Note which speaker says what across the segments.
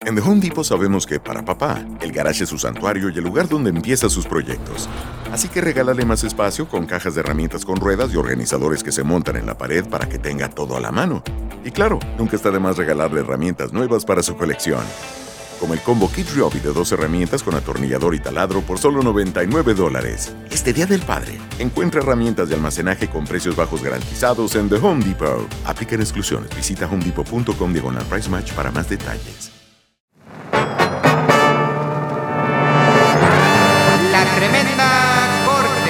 Speaker 1: En The Home Depot sabemos que para papá, el garage es su santuario y el lugar donde empieza sus proyectos. Así que regálale más espacio con cajas de herramientas con ruedas y organizadores que se montan en la pared para que tenga todo a la mano. Y claro, nunca está de más regalarle herramientas nuevas para su colección. Como el combo Kid Ryobi de 2 herramientas con atornillador y taladro por solo $99. Este Día del Padre, encuentra herramientas de almacenaje con precios bajos garantizados en The Home Depot. Aplican exclusiones. Visita homedepot.com/price match para más detalles.
Speaker 2: La Tremenda Corte.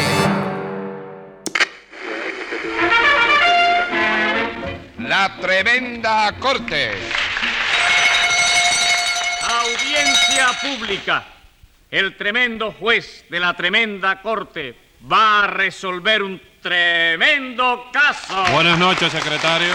Speaker 3: La Tremenda Corte.
Speaker 4: Audiencia pública. El tremendo juez de la Tremenda Corte va a resolver un tremendo caso.
Speaker 5: Buenas noches, secretario.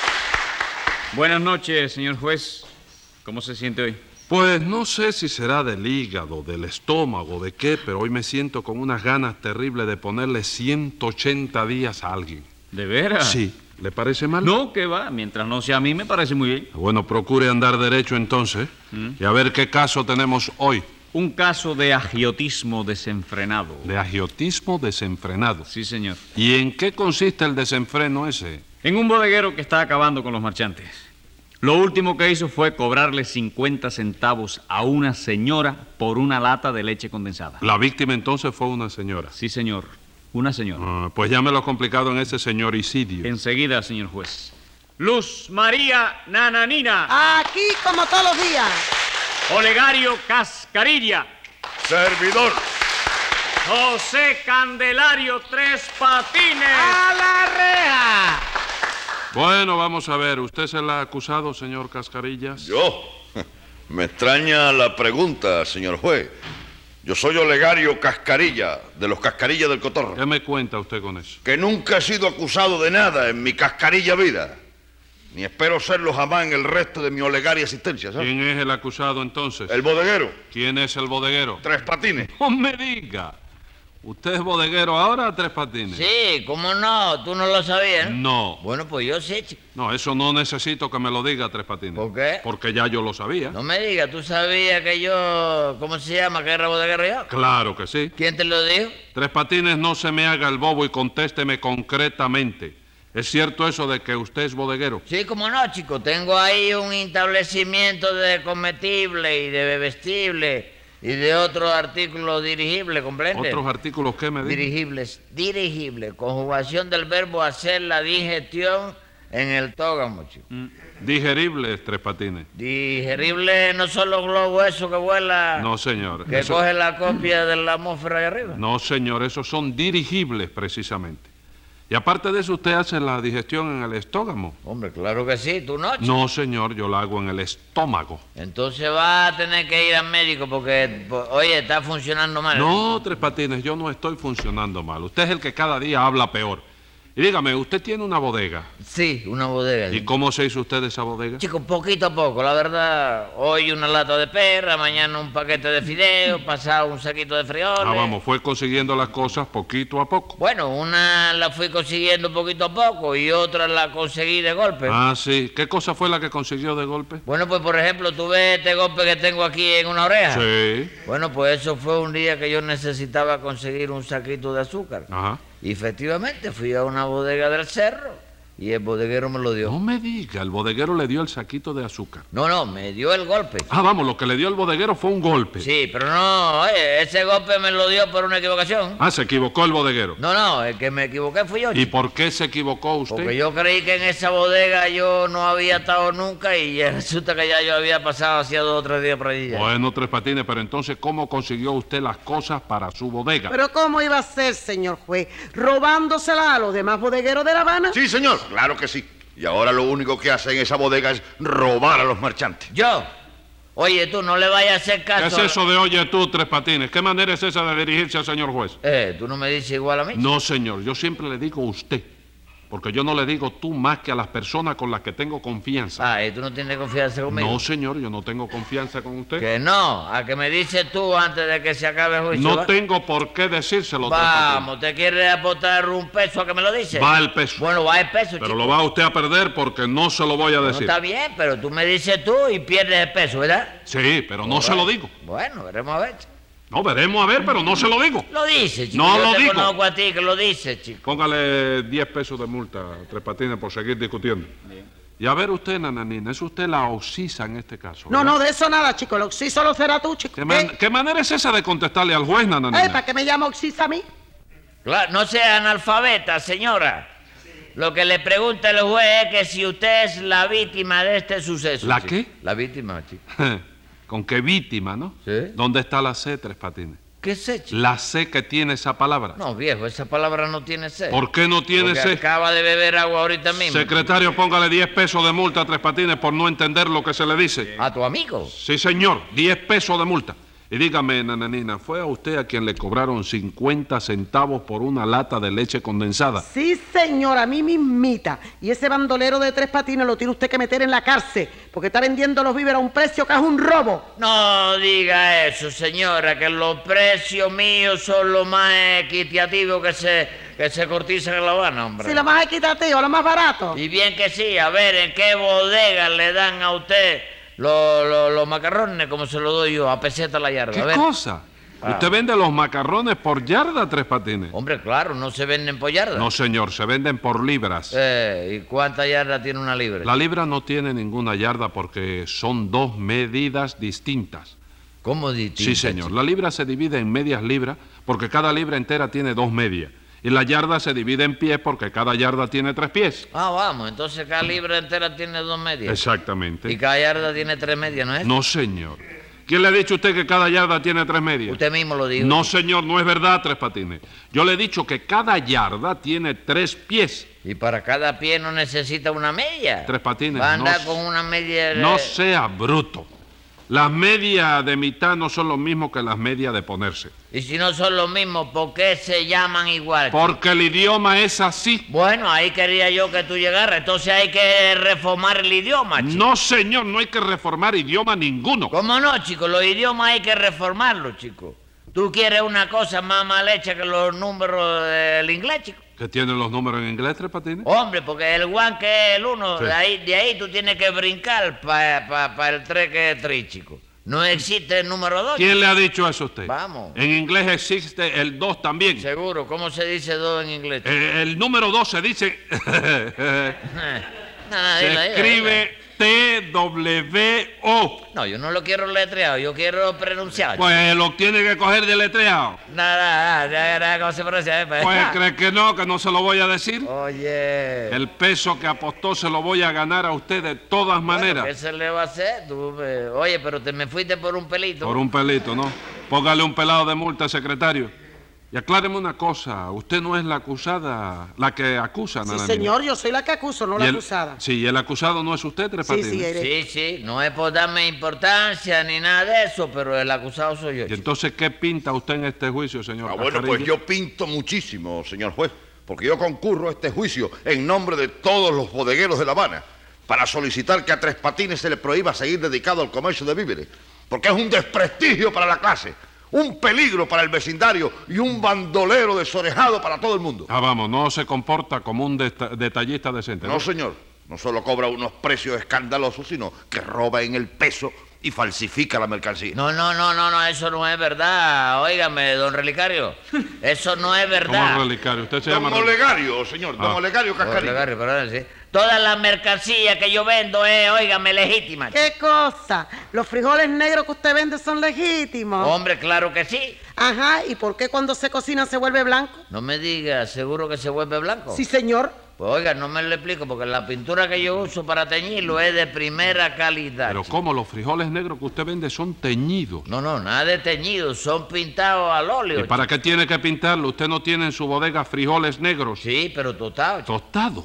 Speaker 4: Buenas noches, señor juez. ¿Cómo se siente hoy?
Speaker 5: Pues no sé si será del hígado, del estómago, de qué, pero hoy me siento con unas ganas terribles de ponerle 180 días a alguien.
Speaker 4: ¿De veras?
Speaker 5: Sí. ¿Le parece mal?
Speaker 4: No, que va. Mientras no sea a mí, me parece muy bien.
Speaker 5: Bueno, procure andar derecho entonces. Y a ver qué caso tenemos hoy.
Speaker 4: Un caso de agiotismo desenfrenado.
Speaker 5: De agiotismo desenfrenado.
Speaker 4: Sí, señor.
Speaker 5: ¿Y en qué consiste el desenfreno ese?
Speaker 4: En un bodeguero que está acabando con los marchantes. Lo último que hizo fue cobrarle 50 centavos a una señora por una lata de leche condensada.
Speaker 5: La víctima entonces fue una señora.
Speaker 4: Sí, señor. Una señora.
Speaker 5: Pues ya me lo ha complicado en ese señoricidio.
Speaker 4: Enseguida, señor juez. Luz María Nananina.
Speaker 6: Aquí como todos los días.
Speaker 4: Olegario Cascarilla.
Speaker 3: Servidor.
Speaker 4: José Candelario Tres Patines.
Speaker 6: ¡A la reja!
Speaker 5: Bueno, vamos a ver. ¿Usted es el acusado, señor Cascarillas?
Speaker 3: Yo. Me extraña la pregunta, señor juez. Yo soy Olegario Cascarilla, de los Cascarillas del Cotorro.
Speaker 5: ¿Qué me cuenta usted con eso?
Speaker 3: Que nunca he sido acusado de nada en mi cascarilla vida. Ni espero serlo jamás en el resto de mi olegaria existencia, ¿sabes?
Speaker 5: ¿Quién es el acusado entonces?
Speaker 3: El bodeguero.
Speaker 5: ¿Quién es el bodeguero?
Speaker 3: Tres Patines.
Speaker 5: No me diga. ¿Usted es bodeguero ahora, Tres Patines?
Speaker 2: Sí, ¿cómo no? ¿Tú no lo sabías?
Speaker 5: No.
Speaker 2: Bueno, pues yo sí, chico.
Speaker 5: No, eso no necesito que me lo diga, Tres Patines.
Speaker 2: ¿Por qué?
Speaker 5: Porque ya yo lo sabía.
Speaker 2: No me digas, ¿tú sabías que yo... ¿Cómo se llama? ¿Que era bodeguero yo?
Speaker 5: Claro que sí.
Speaker 2: ¿Quién te lo dijo?
Speaker 5: Tres Patines, no se me haga el bobo y contésteme concretamente. ¿Es cierto eso de que usted es bodeguero?
Speaker 2: Sí, cómo no, chico. Tengo ahí un establecimiento de comestible y de bebestible y de otros artículos dirigibles, ¿comprende?
Speaker 5: ¿Otros artículos qué me dijo?
Speaker 2: Dirigibles. Conjugación del verbo hacer la digestión en el tógamo, chico.
Speaker 5: Digeribles, Tres Patines.
Speaker 2: Digerible no son los globos esos que vuelan...
Speaker 5: No, señor.
Speaker 2: Que coge la copia de la atmósfera de arriba.
Speaker 5: No, señor, esos son dirigibles precisamente. Y aparte de eso, ¿usted hace la digestión en el estómago?
Speaker 2: Hombre, claro que sí, tú no, chico.
Speaker 5: No, señor, yo la hago en el estómago.
Speaker 2: Entonces vas a tener que ir al médico porque, oye, está funcionando mal.
Speaker 5: No, Tres Patines, yo no estoy funcionando mal. Usted es el que cada día habla peor. Y dígame, ¿usted tiene una bodega?
Speaker 2: Sí, una bodega.
Speaker 5: ¿Y cómo se hizo usted de esa bodega?
Speaker 2: Chico, poquito a poco, la verdad. Hoy una lata de perra, mañana un paquete de fideos, pasado un saquito de frijoles.
Speaker 5: Vamos, fue consiguiendo las cosas poquito a poco.
Speaker 2: Bueno, una la fui consiguiendo poquito a poco y otra la conseguí de golpe.
Speaker 5: Ah, sí. ¿Qué cosa fue la que consiguió de golpe?
Speaker 2: Bueno, pues por ejemplo, ¿tú ves este golpe que tengo aquí en una oreja?
Speaker 5: Sí.
Speaker 2: Bueno, pues eso fue un día que yo necesitaba conseguir un saquito de azúcar.
Speaker 5: Ajá.
Speaker 2: Y efectivamente fui a una bodega del cerro y el bodeguero me lo dio.
Speaker 5: No me diga, el bodeguero le dio el saquito de azúcar.
Speaker 2: No, me dio el golpe.
Speaker 5: Ah, vamos, lo que le dio el bodeguero fue un golpe.
Speaker 2: Sí, pero no, oye, ese golpe me lo dio por una equivocación.
Speaker 5: Ah, se equivocó el bodeguero.
Speaker 2: No, el que me equivoqué fui yo.
Speaker 5: ¿Y por qué se equivocó usted?
Speaker 2: Porque yo creí que en esa bodega yo no había estado nunca y resulta que ya yo había pasado hacía 2 o 3 días por allí. Ya.
Speaker 5: Bueno, Tres Patines, pero entonces, ¿cómo consiguió usted las cosas para su bodega?
Speaker 6: Pero ¿cómo iba a ser, señor juez? ¿Robándosela a los demás bodegueros de La Habana?
Speaker 3: Sí, señor, claro que sí. Y ahora lo único que hace en esa bodega es robar a los marchantes.
Speaker 2: ¿Yo? Oye, tú no le vayas a hacer caso.
Speaker 5: ¿Qué es eso de oye tú, Tres Patines? ¿Qué manera es esa de dirigirse al señor juez?
Speaker 2: ¿Tú no me dices igual a mí?
Speaker 5: No, señor, yo siempre le digo usted. porque yo no le digo tú más que a las personas con las que tengo confianza.
Speaker 2: Ah, ¿y tú no tienes confianza conmigo?
Speaker 5: No, señor, yo no tengo confianza con usted.
Speaker 2: Que no, a que me dices tú antes de que se acabe el juicio.
Speaker 5: No
Speaker 2: ¿va?
Speaker 5: tengo por qué decírselo. Tres
Speaker 2: Vamos, ¿te quieres apostar un peso a que me lo dices?
Speaker 5: Patines. Va el peso.
Speaker 2: Bueno, va el peso,
Speaker 5: Pero
Speaker 2: chico.
Speaker 5: lo va usted a perder porque no se lo voy a
Speaker 2: No,
Speaker 5: decir.
Speaker 2: está bien, pero tú me dices tú y pierdes el peso, ¿verdad?
Speaker 5: Sí, pero no se lo digo.
Speaker 2: Bueno, veremos a ver.
Speaker 5: No, veremos a ver, pero no se lo digo.
Speaker 2: Lo dices, chico.
Speaker 5: No
Speaker 2: Yo
Speaker 5: lo
Speaker 2: te
Speaker 5: digo.
Speaker 2: conozco a ti que lo dices, chico.
Speaker 5: Póngale 10 pesos de multa a Tres Patines por seguir discutiendo. Y a ver usted, nananina, es usted la oxisa en este caso,
Speaker 6: No,
Speaker 5: ¿verdad?
Speaker 6: no, de eso nada, chico. El oxiso lo será tú, chico.
Speaker 5: ¿Qué manera es esa de contestarle al juez, nananina?
Speaker 6: ¿Para qué me llama oxisa a mí?
Speaker 2: Claro, no sea analfabeta, señora. Lo que le pregunta el juez es que si usted es la víctima de este suceso.
Speaker 5: ¿La
Speaker 2: chico.
Speaker 5: qué?
Speaker 2: La víctima, chico.
Speaker 5: ¿Con qué víctima, no?
Speaker 2: Sí.
Speaker 5: ¿Dónde está la C, Tres Patines?
Speaker 2: ¿Qué sé, chico?
Speaker 5: La C que tiene esa palabra.
Speaker 2: No, viejo, esa palabra no tiene C.
Speaker 5: ¿Por qué no tiene
Speaker 2: Porque
Speaker 5: C?
Speaker 2: acaba de beber agua ahorita mismo.
Speaker 5: Secretario, póngale 10 pesos de multa a Tres Patines por no entender lo que se le dice.
Speaker 2: ¿A tu amigo?
Speaker 5: Sí, señor, 10 pesos de multa. Y dígame, nananina, ¿fue a usted a quien le cobraron 50 centavos por una lata de leche condensada?
Speaker 6: Sí, señor, a mí mismita. Y ese bandolero de Tres Patines lo tiene usted que meter en la cárcel, porque está vendiendo los víveres a un precio que es un robo.
Speaker 2: No diga eso, señora, que los precios míos son lo más equitativos que se cotizan en La Habana, hombre.
Speaker 6: Si lo más equitativo, lo más barato.
Speaker 2: Y bien que sí, a ver, ¿en qué bodega le dan a usted los macarrones como se los doy yo, a peseta la yarda?
Speaker 5: ¿Qué
Speaker 2: A ver.
Speaker 5: cosa? ¿Usted vende los macarrones por yarda, Tres Patines?
Speaker 2: Hombre, claro, no se venden por yarda.
Speaker 5: No, señor, se venden por libras.
Speaker 2: ¿Y cuánta yarda tiene una libra?
Speaker 5: La libra no tiene ninguna yarda porque son dos medidas distintas.
Speaker 2: ¿Cómo distinta?
Speaker 5: Sí, señor. La libra se divide en medias libras porque cada libra entera tiene 2 medias. Y la yarda se divide en pies porque cada yarda tiene 3 pies.
Speaker 2: Ah, vamos, entonces cada libra entera tiene 2 medias.
Speaker 5: Exactamente.
Speaker 2: Y cada yarda tiene 3 medias, ¿no es?
Speaker 5: No, señor. ¿Quién le ha dicho a usted que cada yarda tiene 3 medias?
Speaker 2: Usted mismo lo dijo.
Speaker 5: No, señor, no es verdad, Tres Patines. Yo le he dicho que cada yarda tiene 3 pies.
Speaker 2: Y para cada pie no necesita una media.
Speaker 5: Tres Patines,
Speaker 2: Va a andar
Speaker 5: no
Speaker 2: con una media...
Speaker 5: No sea bruto. Las medias de mitad no son lo mismo que las medias de ponerse.
Speaker 2: Y si no son los mismos, ¿por qué se llaman igual?
Speaker 5: Porque el idioma es así.
Speaker 2: Bueno, ahí quería yo que tú llegaras. Entonces hay que reformar el idioma, chico.
Speaker 5: No, señor, no hay que reformar idioma ninguno.
Speaker 2: ¿Cómo no, chico? Los idiomas hay que reformarlos, chico. Tú quieres una cosa más mal hecha que los números del inglés, chico.
Speaker 5: ¿Qué tienen los números en inglés, Tres Patines?
Speaker 2: Hombre, porque el one que es el 1,
Speaker 5: Sí.
Speaker 2: de ahí tú tienes que brincar para el 3 que es 3, chico. No existe el número 2.
Speaker 5: ¿Quién le ha dicho eso a usted?
Speaker 2: Vamos.
Speaker 5: En inglés existe el 2 también.
Speaker 2: Seguro, ¿cómo se dice 2 en inglés?
Speaker 5: El número 2 se dice...
Speaker 2: Nada,
Speaker 5: se
Speaker 2: dila.
Speaker 5: escribe T-W-O.
Speaker 2: No, yo no lo quiero letreado, yo quiero pronunciado.
Speaker 5: Pues lo tiene que coger deletreado.
Speaker 2: Nada, ¿cómo se pronuncia?
Speaker 5: Pues cree que no se lo voy a decir.
Speaker 2: Oye.
Speaker 5: El peso que apostó se lo voy a ganar a usted de todas maneras.
Speaker 2: ¿Qué se le va a hacer? Oye, pero te me fuiste por un pelito.
Speaker 5: Por un pelito, ¿no? Póngale un pelado de multa, secretario. Y acláreme una cosa, usted no es la acusada, la que acusa,
Speaker 6: Sí,
Speaker 5: nananina.
Speaker 6: señor, yo soy la que acuso, no
Speaker 5: Y
Speaker 6: la
Speaker 5: el-
Speaker 6: acusada.
Speaker 5: Sí, y el acusado no es usted, Tres
Speaker 6: Sí,
Speaker 5: Patines.
Speaker 6: sí, eres.
Speaker 2: Sí, no es por darme importancia ni nada de eso, pero el acusado soy yo.
Speaker 5: ¿Y entonces qué pinta usted en este juicio, señor?
Speaker 3: Bueno, pues
Speaker 5: Cascarilla?
Speaker 3: yo pinto muchísimo, señor juez, porque yo concurro a este juicio en nombre de todos los bodegueros de La Habana para solicitar que a Tres Patines se le prohíba seguir dedicado al comercio de víveres, porque es un desprestigio para la clase, un peligro para el vecindario y un bandolero desorejado para todo el mundo.
Speaker 5: Ah, vamos, no se comporta como un detallista decente, ¿no?
Speaker 3: No, señor, no solo cobra unos precios escandalosos, sino que roba en el peso y falsifica la mercancía.
Speaker 2: No, eso no es verdad. Óigame, don Relicario, eso no es
Speaker 5: ¿Cómo es
Speaker 2: verdad.
Speaker 5: relicario? Usted se
Speaker 3: Don
Speaker 5: llama...
Speaker 3: Olegario, señor, don
Speaker 5: Ah.
Speaker 3: Olegario
Speaker 2: Don
Speaker 3: Cascarilla.
Speaker 2: Relicario, perdón, sí. Toda la mercancía que yo vendo es, óigame, legítima.
Speaker 6: ¿Qué cosa? ¿Los frijoles negros que usted vende son legítimos?
Speaker 2: Hombre, claro que sí.
Speaker 6: Ajá, ¿y por qué cuando se cocina se vuelve blanco?
Speaker 2: No me diga, ¿seguro que se vuelve blanco?
Speaker 6: Sí, señor.
Speaker 2: Pues oiga, no me lo explico, porque la pintura que yo uso para teñirlo es de primera calidad.
Speaker 5: Pero
Speaker 2: chico.
Speaker 5: ¿cómo? Los frijoles negros que usted vende son teñidos.
Speaker 2: No, nada de teñido, son pintados al óleo.
Speaker 5: ¿Y para qué tiene que pintarlo? Usted no tiene en su bodega frijoles negros.
Speaker 2: Sí, pero total.
Speaker 5: Tostado.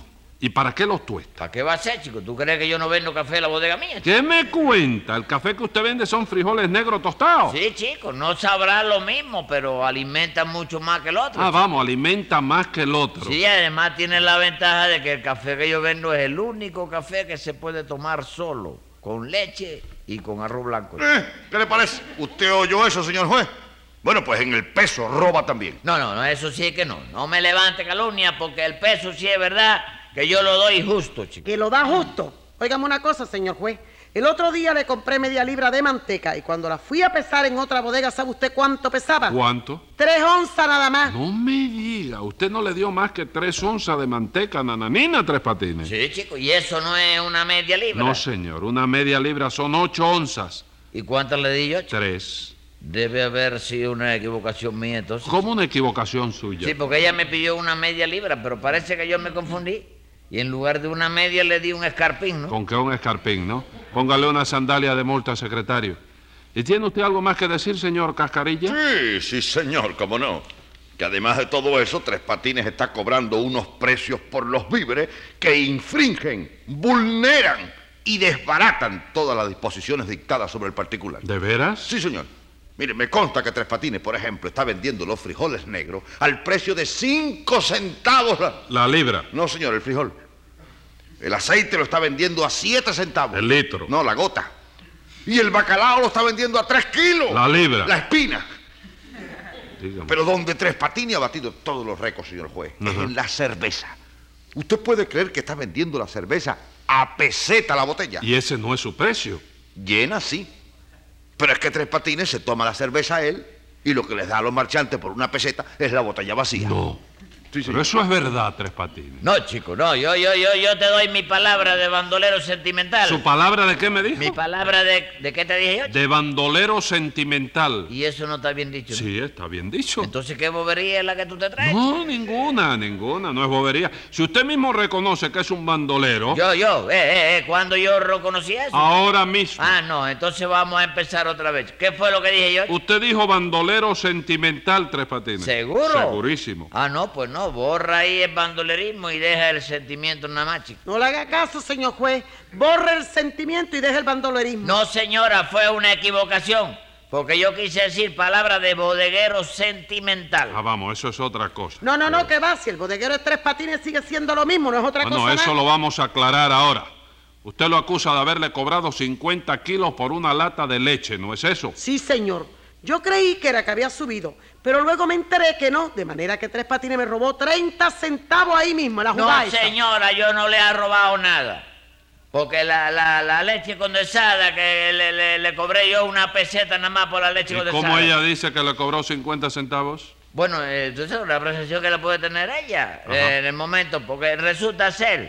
Speaker 5: ¿Y para qué los tuesta?
Speaker 2: ¿Para qué va a ser, chico? ¿Tú crees que yo no vendo café en la bodega mía, chico?
Speaker 5: ¿Qué me cuenta? ¿El café que usted vende son frijoles negros tostados?
Speaker 2: Sí, chico, no sabrá lo mismo, pero alimenta mucho más que el otro.
Speaker 5: Ah,
Speaker 2: chico.
Speaker 5: vamos, alimenta más que el otro.
Speaker 2: Sí, además tiene la ventaja de que el café que yo vendo es el único café que se puede tomar solo, con leche y con arroz blanco.
Speaker 3: ¿Qué le parece? ¿Usted oyó eso, señor juez? Bueno, pues en el peso roba también.
Speaker 2: No, eso sí que no. No me levante calumnia porque el peso sí es verdad que yo lo doy justo, chico.
Speaker 6: Que lo da justo. Óigame una cosa, señor juez. El otro día le compré media libra de manteca y cuando la fui a pesar en otra bodega, ¿sabe usted cuánto pesaba?
Speaker 5: ¿Cuánto?
Speaker 6: 3 onzas nada más.
Speaker 5: No me diga, usted no le dio más que 3 onzas de manteca nananina, Tres Patines.
Speaker 2: Sí, chico, y eso no es una media libra.
Speaker 5: No, señor, una media libra son 8 onzas.
Speaker 2: ¿Y cuántas le di yo, chico?
Speaker 5: 3.
Speaker 2: Debe haber sido una equivocación mía, entonces.
Speaker 5: ¿Cómo una equivocación suya?
Speaker 2: Sí, porque ella me pidió una media libra, pero parece que yo me confundí. Y en lugar de una media le di un escarpín, ¿no?
Speaker 5: ¿Con qué un escarpín, no? Póngale una sandalia de multa, secretario. ¿Y tiene usted algo más que decir, señor Cascarilla?
Speaker 3: Sí, señor, cómo no. Que además de todo eso, Tres Patines está cobrando unos precios por los víveres que infringen, vulneran y desbaratan todas las disposiciones dictadas sobre el particular.
Speaker 5: ¿De veras?
Speaker 3: Sí, señor. Mire, me consta que Tres Patines, por ejemplo, está vendiendo los frijoles negros al precio de 5 centavos
Speaker 5: La libra.
Speaker 3: No, señor, el frijol. El aceite lo está vendiendo a 7 centavos.
Speaker 5: El litro.
Speaker 3: No, la gota. Y el bacalao lo está vendiendo a 3 kilos.
Speaker 5: La libra.
Speaker 3: La espina.
Speaker 5: Dígame.
Speaker 3: Pero donde Tres Patines ha batido todos los récords, señor juez, es
Speaker 5: Ajá.
Speaker 3: en la cerveza. ¿Usted puede creer que está vendiendo la cerveza a peseta la botella?
Speaker 5: Y ese no es su precio.
Speaker 3: Llena, sí. Pero es que Tres Patines se toma la cerveza a él y lo que les da a los marchantes por una peseta es la botella vacía.
Speaker 5: No.
Speaker 3: Sí,
Speaker 5: Pero eso es verdad, Tres Patines.
Speaker 2: No, chico, no. Yo te doy mi palabra de bandolero sentimental.
Speaker 5: ¿Su palabra de qué me dijo?
Speaker 2: Mi palabra de qué te dije yo, chico?
Speaker 5: De bandolero sentimental.
Speaker 2: Y eso no está bien dicho, ¿no?
Speaker 5: Sí, está bien dicho.
Speaker 2: Entonces, ¿qué bobería es la que tú te traes?
Speaker 5: No, ninguna, no es bobería. Si usted mismo reconoce que es un bandolero,
Speaker 2: ¿Cuándo yo reconocí eso?
Speaker 5: ahora mismo.
Speaker 2: Ah, no, entonces vamos a empezar otra vez. ¿Qué fue lo que dije yo?
Speaker 5: Usted dijo bandolero sentimental, Tres Patines.
Speaker 2: ¿Seguro?
Speaker 5: Segurísimo.
Speaker 2: Ah, no, pues no, borra ahí el bandolerismo y deja el sentimiento nada más, chico.
Speaker 6: No le haga caso, señor juez. Borre el sentimiento y deje el bandolerismo.
Speaker 2: No, señora, fue una equivocación. Porque yo quise decir palabra de bodeguero sentimental.
Speaker 5: Ah, vamos, eso es otra cosa.
Speaker 6: No, que va. Si el bodeguero de Tres Patines sigue siendo lo mismo, no es otra
Speaker 5: Bueno,
Speaker 6: cosa
Speaker 5: eso
Speaker 6: nada.
Speaker 5: lo vamos a aclarar ahora. Usted lo acusa de haberle cobrado 50 kilos por una lata de leche, ¿no es eso?
Speaker 6: Sí, señor. Yo creí que era que había subido, pero luego me enteré que no, de manera que Tres Patines me robó 30 centavos ahí mismo en la
Speaker 2: No,
Speaker 6: jugada esa.
Speaker 2: señora, yo no le he robado nada. Porque la leche condensada que le cobré yo una peseta nada más por la leche
Speaker 5: ¿Y
Speaker 2: condensada.
Speaker 5: cómo ella dice que le cobró 50 centavos?
Speaker 2: Bueno, entonces la apreciación que la puede tener ella
Speaker 5: Ajá.
Speaker 2: en el momento, porque resulta ser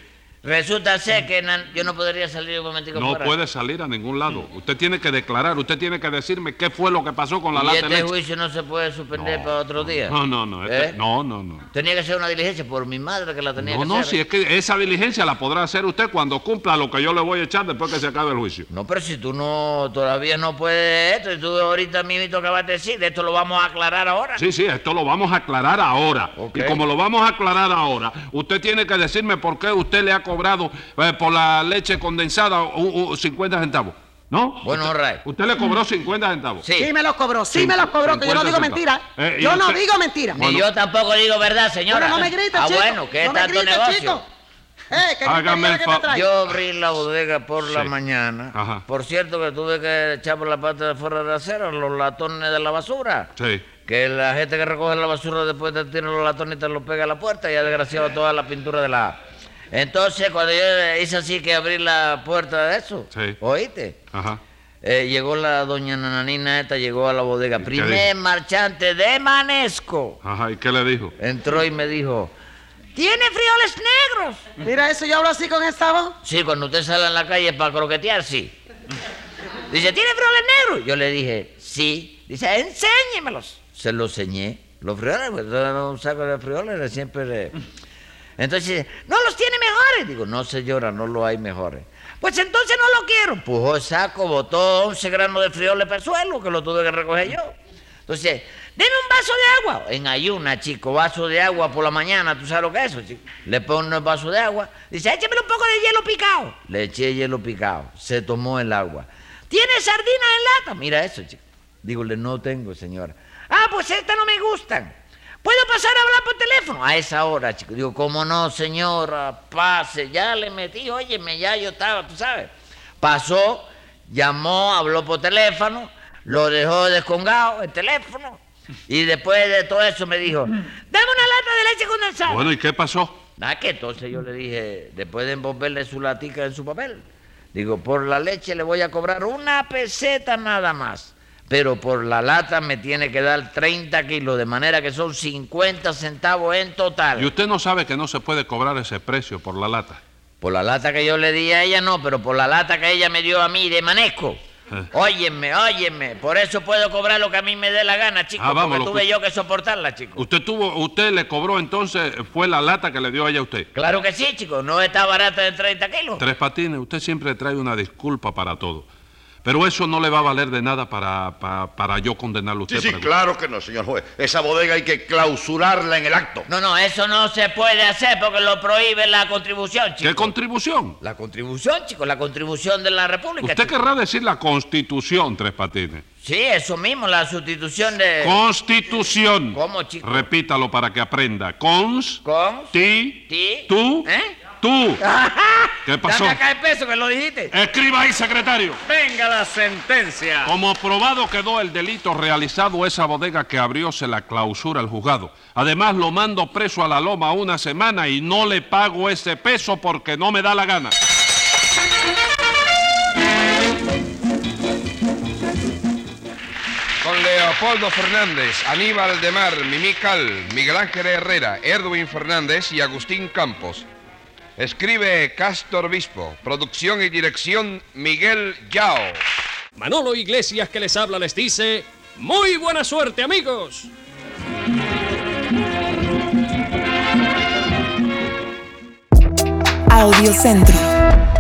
Speaker 2: que yo no podría salir un momentico
Speaker 5: No
Speaker 2: fuera.
Speaker 5: puede salir a ningún lado. Usted tiene que declarar, usted tiene que decirme qué fue lo que pasó con la
Speaker 2: Y
Speaker 5: lata de
Speaker 2: este
Speaker 5: leche.
Speaker 2: juicio no se puede suspender para otro día.
Speaker 5: No.
Speaker 2: ¿Eh?
Speaker 5: No.
Speaker 2: Tenía que ser una diligencia por mi madre que la tenía que
Speaker 5: No,
Speaker 2: hacer.
Speaker 5: si es que esa diligencia la podrá hacer usted cuando cumpla lo que yo le voy a echar después que se acabe el juicio.
Speaker 2: No, pero si tú todavía no puedes esto, y tú ahorita mismo acabas de decir, esto lo vamos a aclarar ahora.
Speaker 5: Sí, esto lo vamos a aclarar ahora.
Speaker 2: Ok.
Speaker 5: Y como lo vamos a aclarar ahora, usted tiene que decirme por qué usted le ha cobrado por la leche condensada 50 centavos. ¿No?
Speaker 2: Bueno,
Speaker 5: Usted le cobró 50 centavos.
Speaker 2: Sí.
Speaker 6: Sí me los cobró, que yo no
Speaker 5: 50
Speaker 6: digo
Speaker 5: centavos.
Speaker 6: mentira.
Speaker 5: ¿Y
Speaker 6: Yo no
Speaker 5: usted?
Speaker 6: digo mentira.
Speaker 2: Ni yo tampoco digo verdad, señora.
Speaker 6: Bueno, no me grites, chico.
Speaker 2: Bueno, ¿qué
Speaker 6: no me
Speaker 2: tanto
Speaker 6: grites,
Speaker 2: negocio?
Speaker 6: chico. ¿Qué
Speaker 5: Hágame el
Speaker 6: que te
Speaker 5: favor.
Speaker 6: trae?
Speaker 2: Yo abrí la bodega por la
Speaker 5: Sí.
Speaker 2: mañana.
Speaker 5: Ajá.
Speaker 2: Por cierto que tuve que echar por la parte de fuera de la acera los latones de la basura.
Speaker 5: Sí.
Speaker 2: Que la gente que recoge la basura después de tirar los latones te los pega a la puerta y ha desgraciado toda la pintura de la... Entonces, cuando yo hice así que abrí la puerta de eso,
Speaker 5: Sí.
Speaker 2: ¿oíste?
Speaker 5: Ajá.
Speaker 2: Llegó la doña Nananina esta, llegó a la bodega.
Speaker 5: qué
Speaker 2: Primer
Speaker 5: dijo?
Speaker 2: marchante de Manesco.
Speaker 5: Ajá. ¿Y qué le dijo?
Speaker 2: Entró y me dijo, ¿tiene frijoles negros?
Speaker 6: Mira eso, yo hablo así con esa voz.
Speaker 2: Sí, cuando usted sale en la calle para croquetear, sí. Dice, ¿tiene frijoles negros? Yo le dije, sí. Dice, enséñemelos. Se los enseñé. Los frijoles, pues todo un saco de frijoles siempre... Entonces, ¿no los tiene mejores? Digo, no señora, no los hay mejores. Pues entonces no lo quiero. Pujó el saco, botó 11 granos de frijoles para el suelo, que lo tuve que recoger yo. Entonces, denme un vaso de agua. En ayuna, chico, vaso de agua por la mañana, ¿tú sabes lo que es eso, chico? Le pongo el vaso de agua, dice, échame un poco de hielo picado. Le eché hielo picado, se tomó el agua. ¿Tiene sardinas en lata? Mira eso, chico. Dígole, no tengo, señora. Ah, pues estas no me gustan. ¿Puedo pasar a hablar por teléfono? A esa hora, chico. Digo, ¿cómo no, señora? Pase, ya le metí, óyeme, ya yo estaba, tú sabes. Pasó, llamó, habló por teléfono, lo dejó descolgado el teléfono y después de todo eso me dijo, dame una lata de leche condensada.
Speaker 5: Bueno, ¿y qué pasó?
Speaker 2: Ah, que entonces yo le dije, después de envolverle su latica en su papel, digo, por la leche le voy a cobrar 1 peseta nada más, pero por la lata me tiene que dar 30 kilos, de manera que son 50 centavos en total.
Speaker 5: ¿Y usted no sabe que no se puede cobrar ese precio por la lata?
Speaker 2: Por la lata que yo le di a ella no, pero por la lata que ella me dio a mí de manesco. Óyeme, por eso puedo cobrar lo que a mí me dé la gana, chico, porque tuve yo que soportarla, chico.
Speaker 5: Usted le cobró entonces, fue la lata que le dio ella a usted.
Speaker 2: Claro que sí, chico, no está barata de 30 kilos.
Speaker 5: Tres Patines, usted siempre trae una disculpa para todo. Pero eso no le va a valer de nada para yo condenarlo a usted.
Speaker 3: Sí, claro que no, señor juez. Esa bodega hay que clausurarla en el acto.
Speaker 2: No, eso no se puede hacer porque lo prohíbe la contribución, chico.
Speaker 5: ¿Qué contribución?
Speaker 2: La contribución, chico, la contribución de la República.
Speaker 5: ¿Usted querrá decir la Constitución, Tres Patines?
Speaker 2: Sí, eso mismo, la sustitución de...
Speaker 5: Constitución.
Speaker 2: ¿Cómo, chico?
Speaker 5: Repítalo para que aprenda.
Speaker 2: ¿Tú?
Speaker 5: Tú. ¿Qué pasó?
Speaker 2: Dame acá el peso que lo dijiste.
Speaker 5: Escriba ahí, secretario.
Speaker 4: Venga la sentencia.
Speaker 5: Como probado quedó el delito realizado, esa bodega que abrió se la clausura el juzgado. Además, lo mando preso a la loma 1 semana y no le pago ese peso porque no me da la gana.
Speaker 7: Con Leopoldo Fernández, Aníbal de Mar, Mimical, Miguel Ángel Herrera, Edwin Fernández y Agustín Campos. Escribe Castor Bispo. Producción y dirección Miguel Yao.
Speaker 8: Manolo Iglesias, que les habla, les dice: ¡muy buena suerte, amigos!
Speaker 9: Audiocentro.